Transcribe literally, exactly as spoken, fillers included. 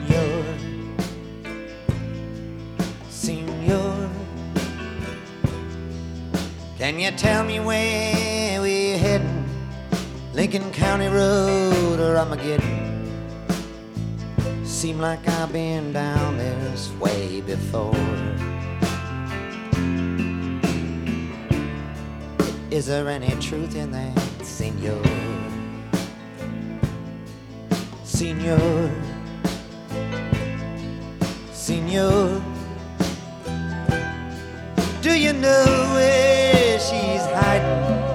Senor, Senor, can you tell me where we're heading? Lincoln County Road or Armageddon? Seem like I've been down this way before. Is there any truth in that, Senor? Senor, Senor, do you know where she's hiding?